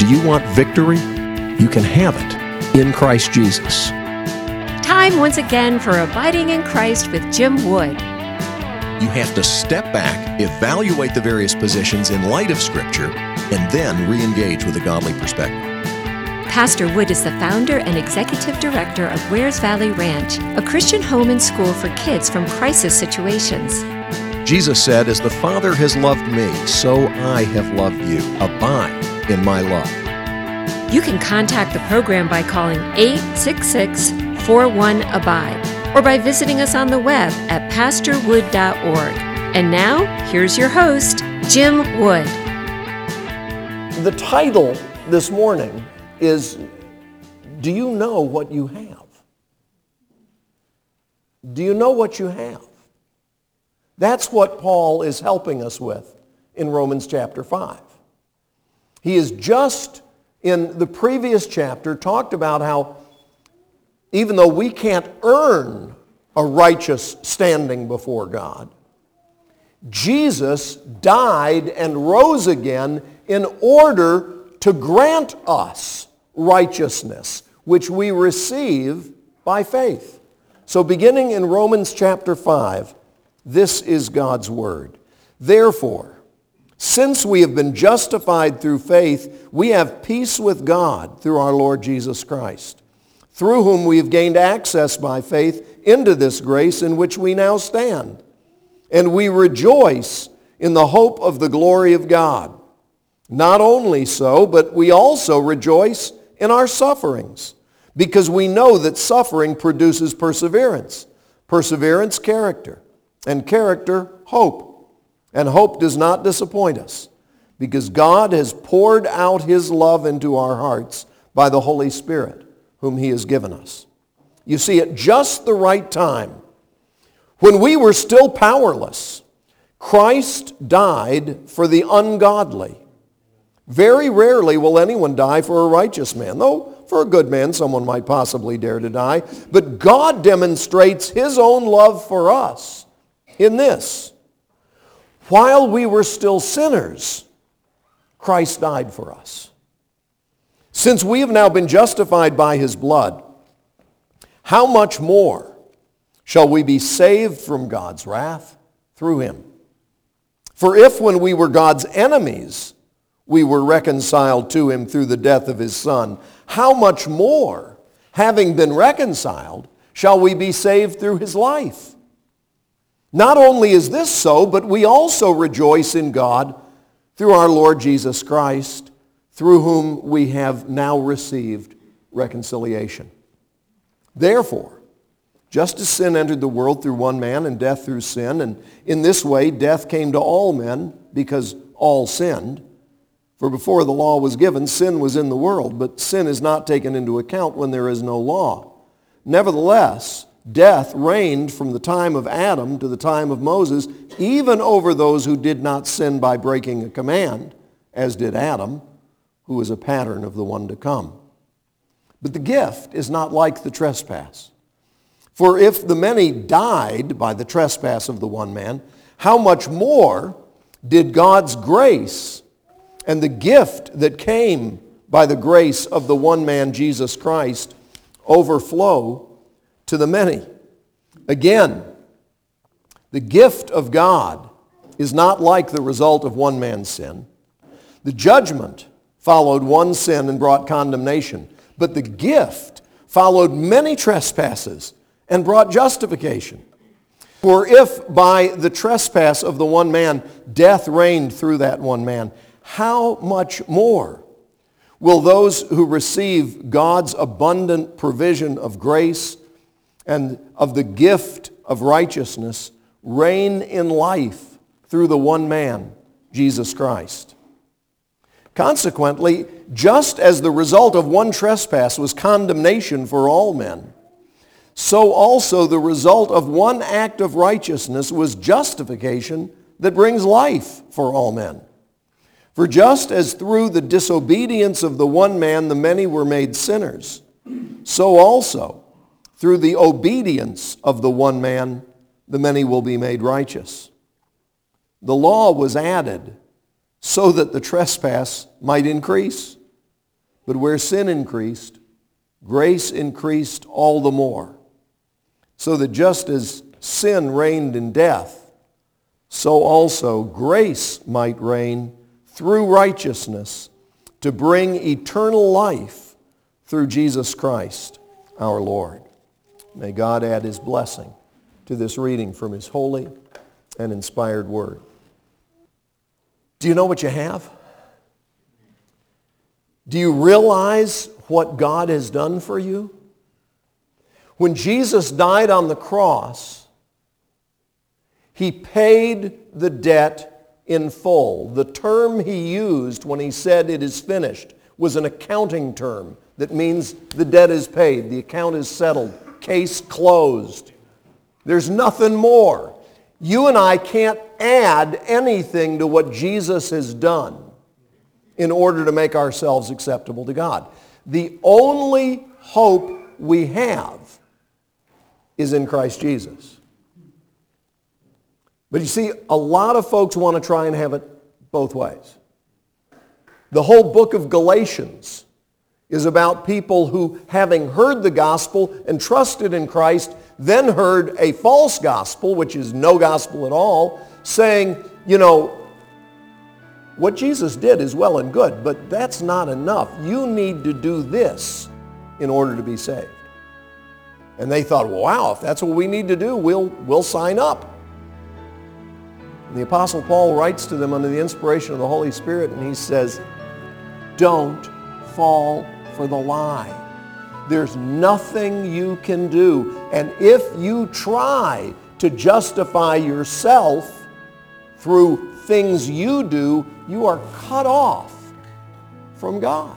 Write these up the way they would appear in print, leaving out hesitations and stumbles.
Do you want victory? You can have it in Christ Jesus. Time once again for Abiding in Christ with Jim Wood. You have to step back, evaluate the various positions in light of Scripture, and then re-engage with a godly perspective. Pastor Wood is the founder and executive director of Wares Valley Ranch, a Christian home and school for kids from crisis situations. Jesus said, "As the Father has loved me, so I have loved you. Abide in my love." You can contact the program by calling 866-41-ABIDE or by visiting us on the web at pastorwood.org. And now, here's your host, Jim Wood. The title this morning is, Do you know what you have? Do you know what you have? That's what Paul is helping us with in Romans chapter 5. He has just, in the previous chapter, talked about how even though we can't earn a righteous standing before God, Jesus died and rose again in order to grant us righteousness, which we receive by faith. So beginning in Romans chapter 5, this is God's word. Therefore, since we have been justified through faith, we have peace with God through our Lord Jesus Christ, through whom we have gained access by faith into this grace in which we now stand. And we rejoice in the hope of the glory of God. Not only so, but we also rejoice in our sufferings, because we know that suffering produces perseverance. Perseverance, character. And character, hope. And hope does not disappoint us, because God has poured out His love into our hearts by the Holy Spirit, whom He has given us. You see, at just the right time, when we were still powerless, Christ died for the ungodly. Very rarely will anyone die for a righteous man, though for a good man someone might possibly dare to die. But God demonstrates His own love for us in this: while we were still sinners, Christ died for us. Since we have now been justified by His blood, how much more shall we be saved from God's wrath through Him? For if when we were God's enemies, we were reconciled to Him through the death of His Son, how much more, having been reconciled, shall we be saved through His life? Not only is this so, but we also rejoice in God through our Lord Jesus Christ, through whom we have now received reconciliation. Therefore, just as sin entered the world through one man and death through sin, and in this way death came to all men because all sinned. For before the law was given, sin was in the world, but sin is not taken into account when there is no law. Nevertheless, death reigned from the time of Adam to the time of Moses, even over those who did not sin by breaking a command, as did Adam, who is a pattern of the one to come. But the gift is not like the trespass. For if the many died by the trespass of the one man, how much more did God's grace and the gift that came by the grace of the one man, Jesus Christ, overflow to the many? Again, the gift of God is not like the result of one man's sin. The judgment followed one sin and brought condemnation, but the gift followed many trespasses and brought justification. For if by the trespass of the one man death reigned through that one man, how much more will those who receive God's abundant provision of grace and of the gift of righteousness reign in life through the one man, Jesus Christ? Consequently, just as the result of one trespass was condemnation for all men, so also the result of one act of righteousness was justification that brings life for all men. For just as through the disobedience of the one man the many were made sinners, so also through the obedience of the one man the many will be made righteous. The law was added so that the trespass might increase. But where sin increased, grace increased all the more, so that just as sin reigned in death, so also grace might reign through righteousness to bring eternal life through Jesus Christ our Lord. May God add his blessing to this reading from his holy and inspired word. Do you know what you have? Do you realize what God has done for you? When Jesus died on the cross, he paid the debt in full. The term he used when he said it is finished was an accounting term that means the debt is paid, the account is settled, case closed. There's nothing more. You and I can't add anything to what Jesus has done in order to make ourselves acceptable to God. The only hope we have is in Christ Jesus. But you see, a lot of folks want to try and have it both ways. The whole book of Galatians is about people who, having heard the gospel and trusted in Christ, then heard a false gospel, which is no gospel at all, saying, you know, what Jesus did is well and good, but that's not enough. You need to do this in order to be saved. And they thought, well, wow, if that's what we need to do, we'll sign up. And the Apostle Paul writes to them under the inspiration of the Holy Spirit, and he says, don't fall for the lie. There's nothing you can do. And if you try to justify yourself through things you do, you are cut off from God.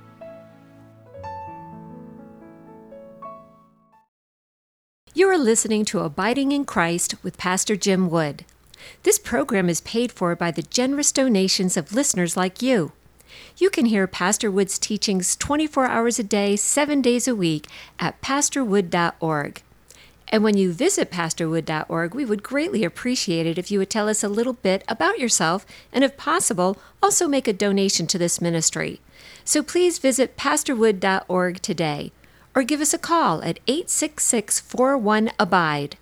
You are listening to Abiding in Christ with Pastor Jim Wood. This program is paid for by the generous donations of listeners like you. You can hear Pastor Wood's teachings 24 hours a day, 7 days a week at pastorwood.org. And when you visit pastorwood.org, we would greatly appreciate it if you would tell us a little bit about yourself and, if possible, also make a donation to this ministry. So please visit pastorwood.org today or give us a call at 866-41-ABIDE.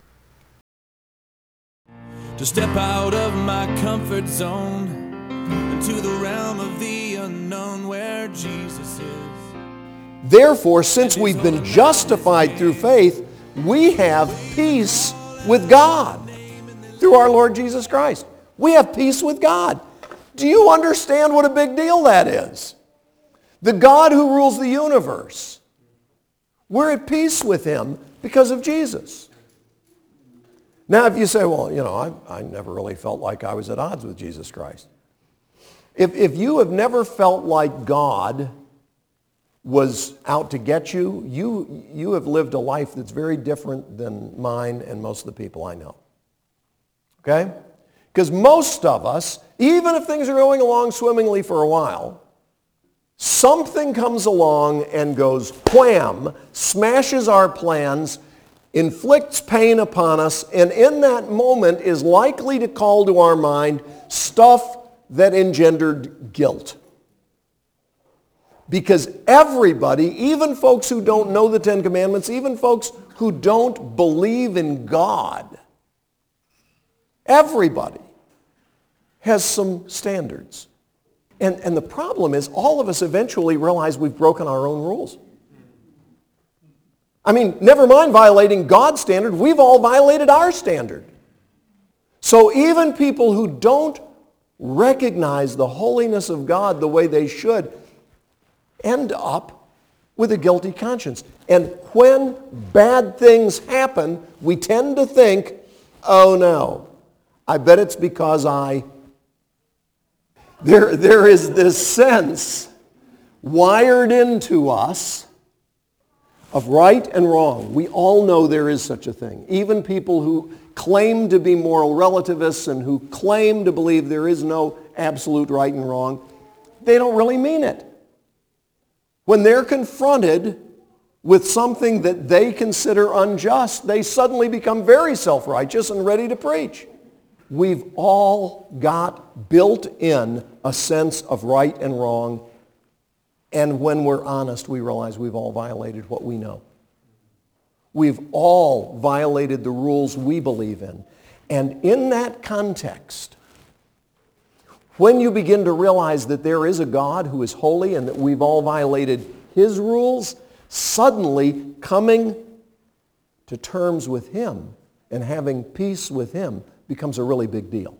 To step out of my comfort zone into the realm of the unknown where Jesus is. Therefore, since we've been justified through faith, we have peace with God through our Lord Jesus Christ. We have peace with God. Do you understand what a big deal that is? The God who rules the universe. We're at peace with him because of Jesus. Now, if you say, well, you know, I never really felt like I was at odds with Jesus Christ. If you have never felt like God was out to get you, you have lived a life that's very different than mine and most of the people I know. Okay? Because most of us, even if things are going along swimmingly for a while, something comes along and goes wham, smashes our plans, inflicts pain upon us, and in that moment is likely to call to our mind stuff that engendered guilt. Because everybody, even folks who don't know the Ten Commandments, even folks who don't believe in God, everybody has some standards. And the problem is all of us eventually realize we've broken our own rules. I mean, never mind violating God's standard, we've all violated our standard. So even people who don't recognize the holiness of God the way they should end up with a guilty conscience. And when bad things happen, we tend to think, oh no, I bet it's because There is this sense wired into us of right and wrong. We all know there is such a thing. Even people who claim to be moral relativists and who claim to believe there is no absolute right and wrong, they don't really mean it. When they're confronted with something that they consider unjust, they suddenly become very self-righteous and ready to preach. We've all got built in a sense of right and wrong And when we're honest, we realize we've all violated what we know. We've all violated the rules we believe in. And in that context, when you begin to realize that there is a God who is holy and that we've all violated his rules, suddenly coming to terms with him and having peace with him becomes a really big deal.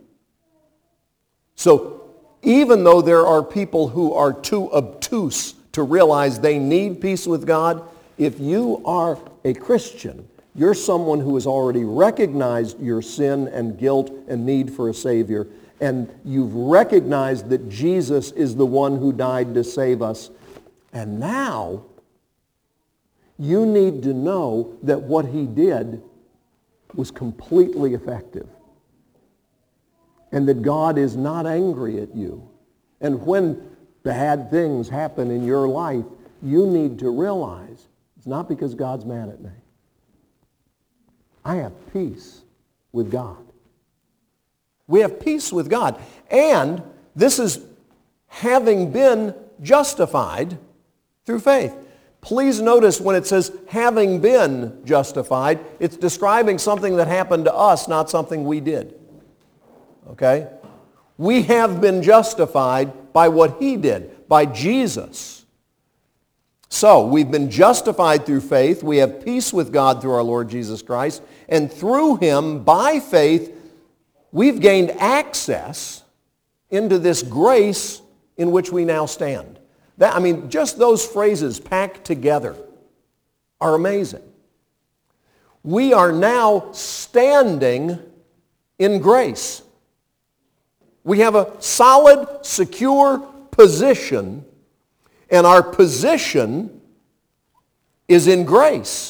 So even though there are people who are too obtuse to realize they need peace with God, if you are a Christian, you're someone who has already recognized your sin and guilt and need for a Savior, and you've recognized that Jesus is the one who died to save us. And now, you need to know that what he did was completely effective. And that God is not angry at you. And when bad things happen in your life, you need to realize it's not because God's mad at me. I have peace with God. We have peace with God. And this is having been justified through faith. Please notice when it says having been justified, it's describing something that happened to us, not something we did. Okay? We have been justified by what he did, by Jesus. So, we've been justified through faith. We have peace with God through our Lord Jesus Christ. And through him, by faith, we've gained access into this grace in which we now stand. Just those phrases packed together are amazing. We are now standing in grace. We have a solid, secure position, and our position is in grace.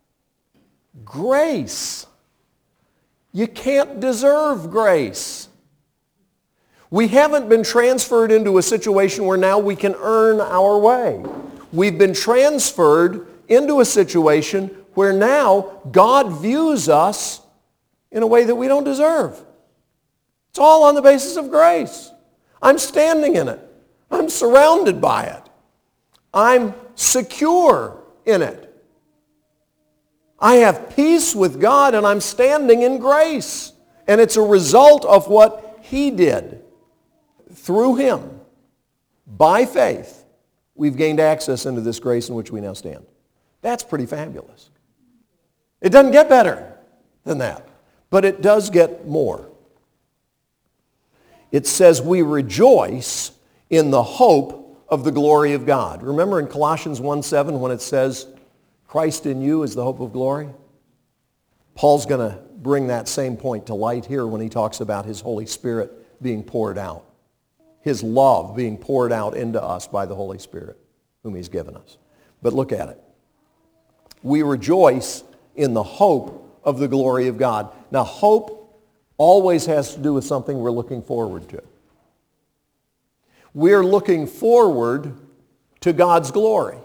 Grace. You can't deserve grace. We haven't been transferred into a situation where now we can earn our way. We've been transferred into a situation where now God views us in a way that we don't deserve. It's all on the basis of grace. I'm standing in it. I'm surrounded by it. I'm secure in it. I have peace with God and I'm standing in grace. And it's a result of what he did. Through him, by faith, we've gained access into this grace in which we now stand. That's pretty fabulous. It doesn't get better than that, but it does get more. It says we rejoice in the hope of the glory of God. Remember in Colossians 1:7 when it says, Christ in you is the hope of glory? Paul's going to bring that same point to light here when he talks about his Holy Spirit being poured out. His love being poured out into us by the Holy Spirit, whom he's given us. But look at it. We rejoice in the hope of the glory of God. Now, hope always has to do with something we're looking forward to. We're looking forward to God's glory.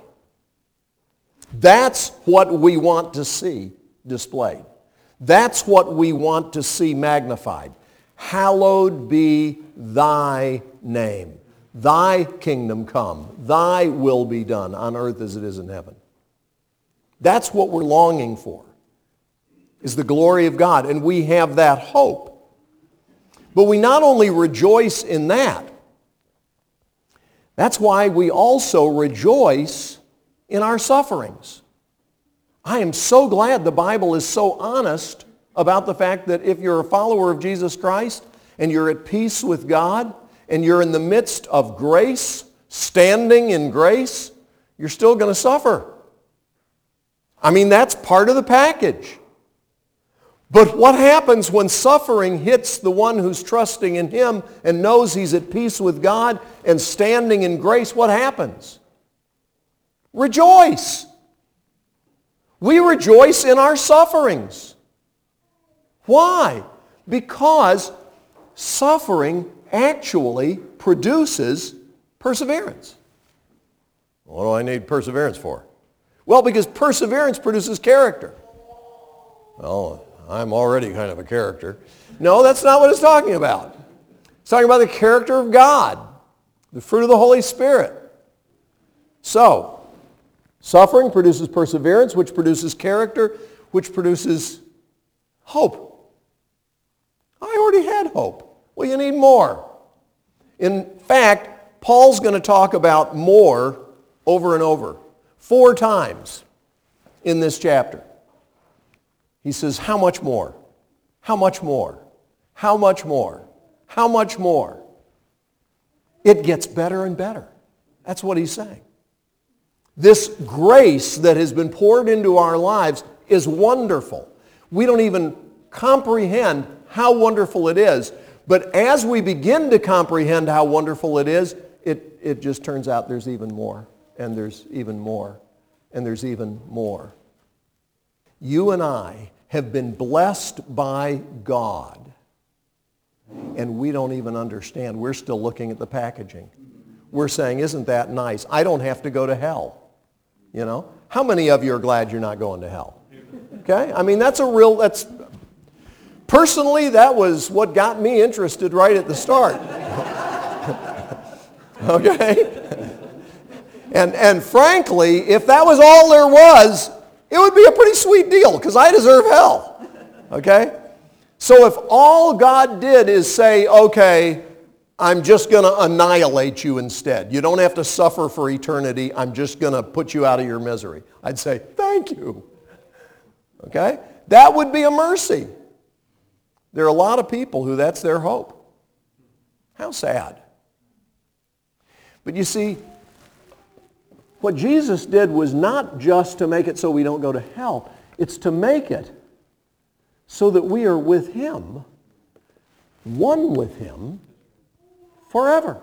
That's what we want to see displayed. That's what we want to see magnified. Hallowed be thy name. Thy kingdom come. Thy will be done on earth as it is in heaven. That's what we're longing for, is the glory of God. And we have that hope. But we not only rejoice in that, that's why we also rejoice in our sufferings. I am so glad the Bible is so honest about the fact that if you're a follower of Jesus Christ and you're at peace with God and you're in the midst of grace, standing in grace, you're still going to suffer. That's part of the package. But what happens when suffering hits the one who's trusting in him and knows he's at peace with God and standing in grace? What happens? Rejoice. We rejoice in our sufferings. Why? Because suffering actually produces perseverance. What do I need perseverance for? Well, because perseverance produces character. Well, I'm already kind of a character. No, that's not what it's talking about. It's talking about the character of God, the fruit of the Holy Spirit. So, suffering produces perseverance, which produces character, which produces hope. I already had hope. Well, you need more. In fact, Paul's going to talk about more over and over. 4 times in this chapter. He says, how much more? How much more? How much more? How much more? It gets better and better. That's what he's saying. This grace that has been poured into our lives is wonderful. We don't even comprehend how wonderful it is. But as we begin to comprehend how wonderful it is, it just turns out there's even more, and there's even more, and there's even more. You and I have been blessed by God, and we don't even understand. We're still looking at the packaging. We're saying, isn't that nice? I don't have to go to hell. You know? How many of you are glad you're not going to hell? Okay? I mean, personally, that was what got me interested right at the start. Okay? And frankly, if that was all there was, it would be a pretty sweet deal, because I deserve hell. Okay? So if all God did is say, okay, I'm just going to annihilate you instead. You don't have to suffer for eternity. I'm just going to put you out of your misery. I'd say, thank you. Okay? That would be a mercy. There are a lot of people who that's their hope. How sad. But you see, what Jesus did was not just to make it so we don't go to hell. It's to make it so that we are with him, one with him, forever.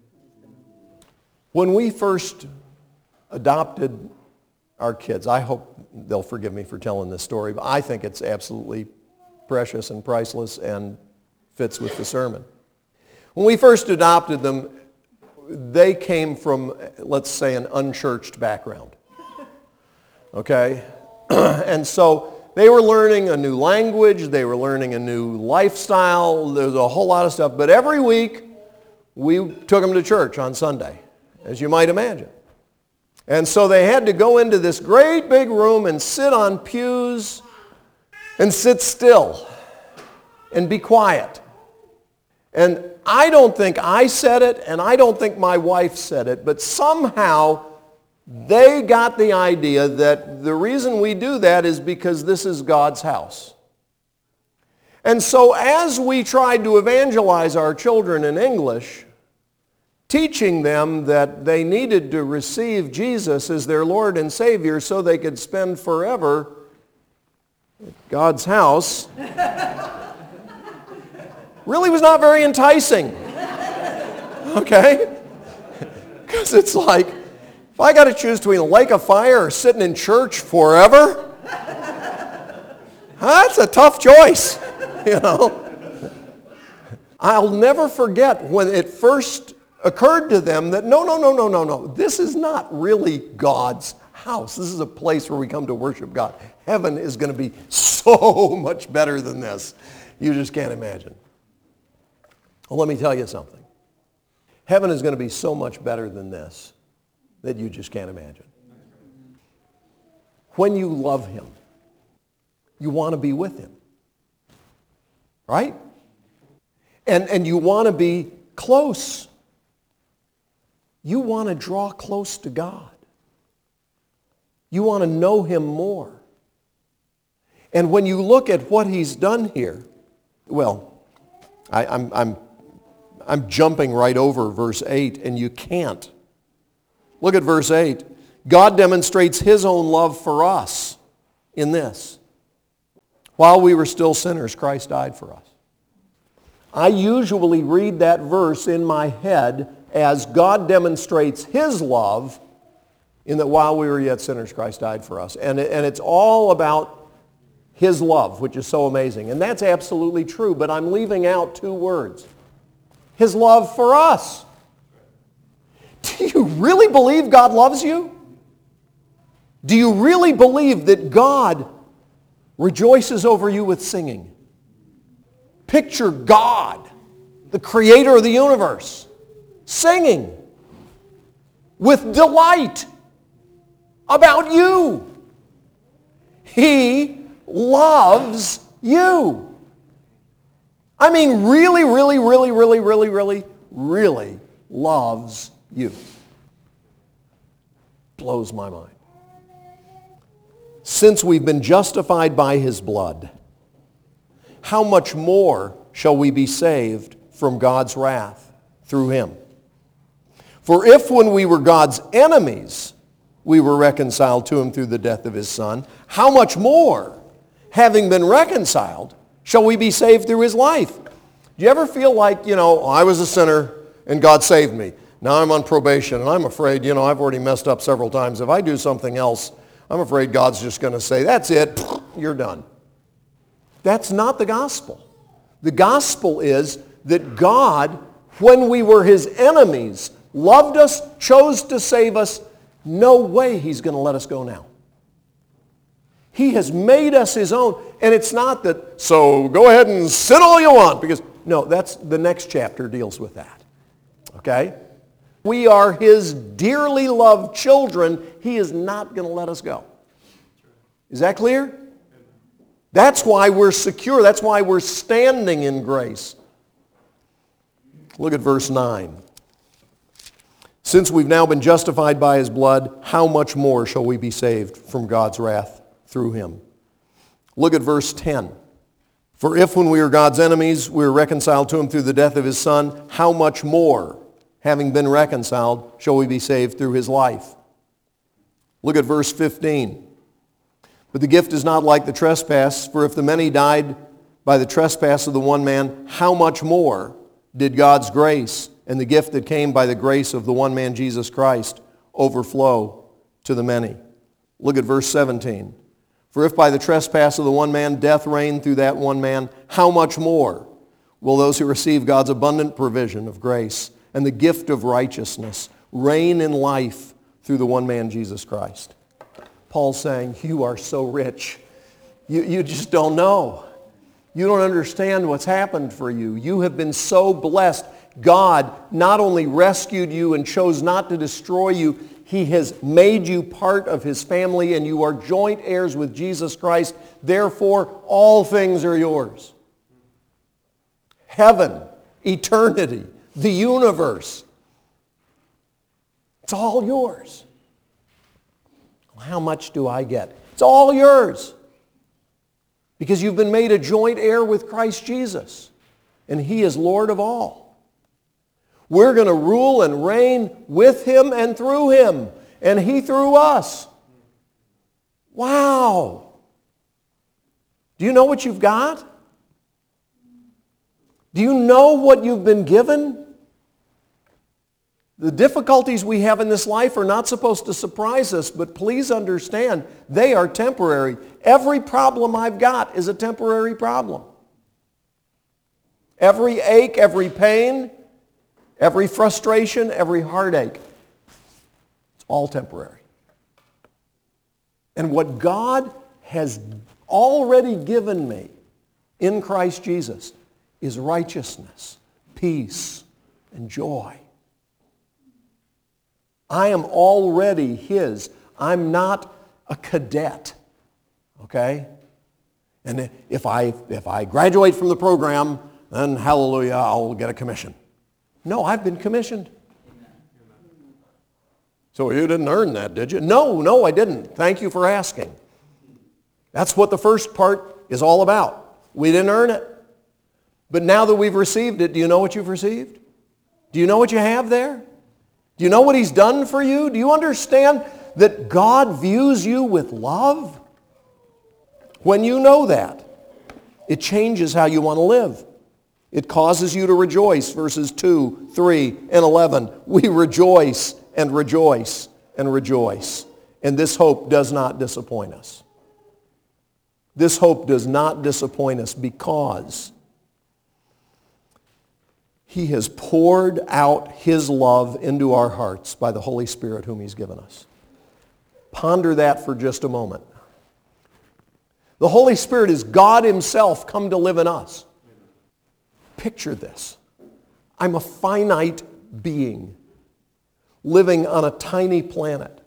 When we first adopted our kids, I hope they'll forgive me for telling this story, but I think it's absolutely precious and priceless and fits with the sermon. When we first adopted them, they came from, let's say, an unchurched background. Okay? And so they were learning a new language, they were learning a new lifestyle, there was a whole lot of stuff, but every week we took them to church on Sunday, as you might imagine. And so they had to go into this great big room and sit on pews and sit still and be quiet. And I don't think I said it, and I don't think my wife said it, but somehow they got the idea that the reason we do that is because this is God's house. And so as we tried to evangelize our children in English, teaching them that they needed to receive Jesus as their Lord and Savior so they could spend forever at God's house, really was not very enticing. Okay? Because it's like, if I got to choose between a lake of fire or sitting in church forever, that's a tough choice, you know. I'll never forget when it first occurred to them that no, this is not really God's house. This is a place where we come to worship God. Heaven is going to be so much better than this. You just can't imagine. Well, let me tell you something. Heaven is going to be so much better than this that you just can't imagine. When you love him, you want to be with him. Right? And you want to be close. You want to draw close to God. You want to know him more. And when you look at what he's done here, well, I'm jumping right over verse 8, and you can't. Look at verse 8. God demonstrates his own love for us in this. While we were still sinners, Christ died for us. I usually read that verse in my head as God demonstrates his love in that while we were yet sinners, Christ died for us. And it's all about his love, which is so amazing. And that's absolutely true, but I'm leaving out 2 words. His love for us. Do you really believe God loves you? Do you really believe that God rejoices over you with singing? Picture God, the creator of the universe, singing. with delight about you. He loves you. I mean, really, really, really, really, really, really, really loves you. Blows my mind. Since we've been justified by his blood, how much more shall we be saved from God's wrath through him? For if when we were God's enemies, we were reconciled to him through the death of his Son, how much more, having been reconciled, shall we be saved through his life? Do you ever feel like, I was a sinner and God saved me. Now I'm on probation and I'm afraid, I've already messed up several times. If I do something else, I'm afraid God's just going to say, that's it, you're done. That's not the gospel. The gospel is that God, when we were his enemies, loved us, chose to save us. No way he's going to let us go now. He has made us his own. And it's not that, so go ahead and sin all you want. Because, no, that's the next chapter deals with that. Okay? We are his dearly loved children. He is not going to let us go. Is that clear? That's why we're secure. That's why we're standing in grace. Look at verse 9. Since we've now been justified by his blood, how much more shall we be saved from God's wrath through him? Look at verse 10. For if when we were God's enemies, we were reconciled to him through the death of his Son, how much more, having been reconciled, shall we be saved through his life? Look at verse 15. But the gift is not like the trespass, for if the many died by the trespass of the one man, how much more did God's grace and the gift that came by the grace of the one man, Jesus Christ, overflow to the many? Look at verse 17. For if by the trespass of the one man death reigned through that one man, how much more will those who receive God's abundant provision of grace and the gift of righteousness reign in life through the one man, Jesus Christ? Paul's saying, you are so rich. You just don't know. You don't understand what's happened for you. You have been so blessed. God not only rescued you and chose not to destroy you, he has made you part of his family, and you are joint heirs with Jesus Christ. Therefore, all things are yours. Heaven, eternity, the universe. It's all yours. How much do I get? It's all yours. Because you've been made a joint heir with Christ Jesus. And he is Lord of all. We're going to rule and reign with him and through him. And he through us. Wow. Do you know what you've got? Do you know what you've been given? The difficulties we have in this life are not supposed to surprise us, but please understand, they are temporary. Every problem I've got is a temporary problem. Every ache, every pain, every frustration, every heartache, it's all temporary. And what God has already given me in Christ Jesus is righteousness, peace, and joy. I am already his. I'm not a cadet, okay? And if I graduate from the program, then hallelujah, I'll get a commission. No, I've been commissioned. So you didn't earn that, did you? No, I didn't. Thank you for asking. That's what the first part is all about. We didn't earn it. But now that we've received it, do you know what you've received? Do you know what you have there? Do you know what he's done for you? Do you understand that God views you with love? When you know that, it changes how you want to live. It causes you to rejoice, verses 2, 3, and 11. We rejoice and rejoice and rejoice. And this hope does not disappoint us. This hope does not disappoint us because he has poured out his love into our hearts by the Holy Spirit whom he's given us. Ponder that for just a moment. The Holy Spirit is God himself come to live in us. Picture this. I'm a finite being living on a tiny planet.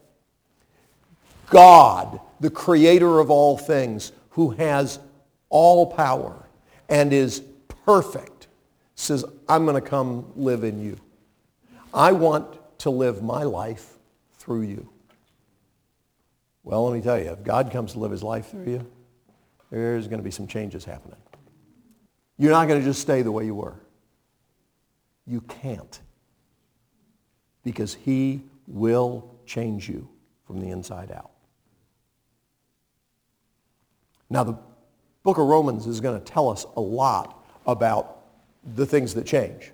God, the creator of all things, who has all power and is perfect, says, I'm going to come live in you. I want to live my life through you. Well, let me tell you, if God comes to live his life through you, there's going to be some changes happening. You're not going to just stay the way you were. You can't. Because he will change you from the inside out. Now, the book of Romans is going to tell us a lot about the things that change.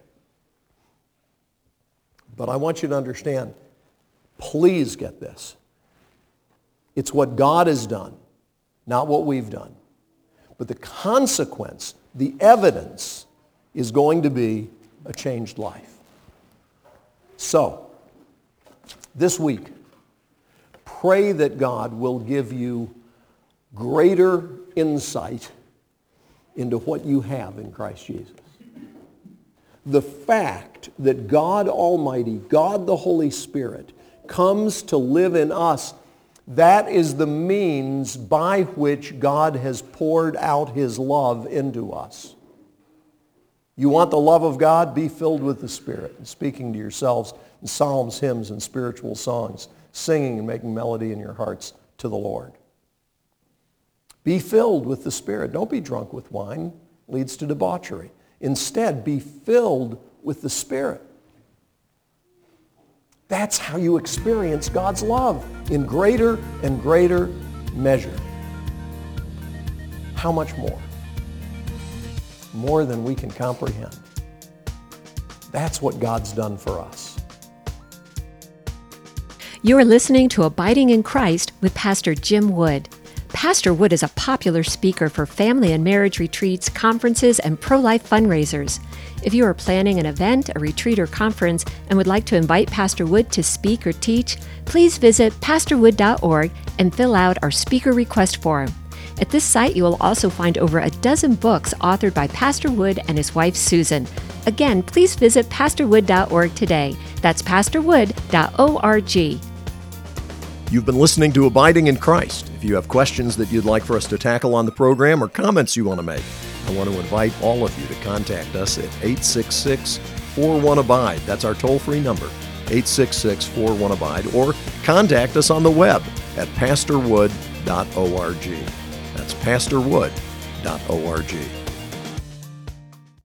But I want you to understand, please get this. It's what God has done, not what we've done. But the consequence, the evidence, is going to be a changed life. So, this week, pray that God will give you greater insight into what you have in Christ Jesus. The fact that God Almighty, God the Holy Spirit, comes to live in us, that is the means by which God has poured out his love into us. You want the love of God? Be filled with the Spirit, and speaking to yourselves in psalms, hymns, and spiritual songs, singing and making melody in your hearts to the Lord. Be filled with the Spirit. Don't be drunk with wine. It leads to debauchery. Instead, be filled with the Spirit. That's how you experience God's love in greater and greater measure. How much more? More than we can comprehend. That's what God's done for us. You are listening to Abiding in Christ with Pastor Jim Wood. Pastor Wood is a popular speaker for family and marriage retreats, conferences, and pro-life fundraisers. If you are planning an event, a retreat, or conference and would like to invite Pastor Wood to speak or teach, please visit pastorwood.org and fill out our speaker request form. At this site, you will also find over a dozen books authored by Pastor Wood and his wife, Susan. Again, please visit pastorwood.org today. That's pastorwood.org. You've been listening to Abiding in Christ. If you have questions that you'd like for us to tackle on the program or comments you want to make, I want to invite all of you to contact us at 866-41-ABIDE. That's our toll-free number, 866-41-ABIDE, or contact us on the web at pastorwood.org. That's pastorwood.org.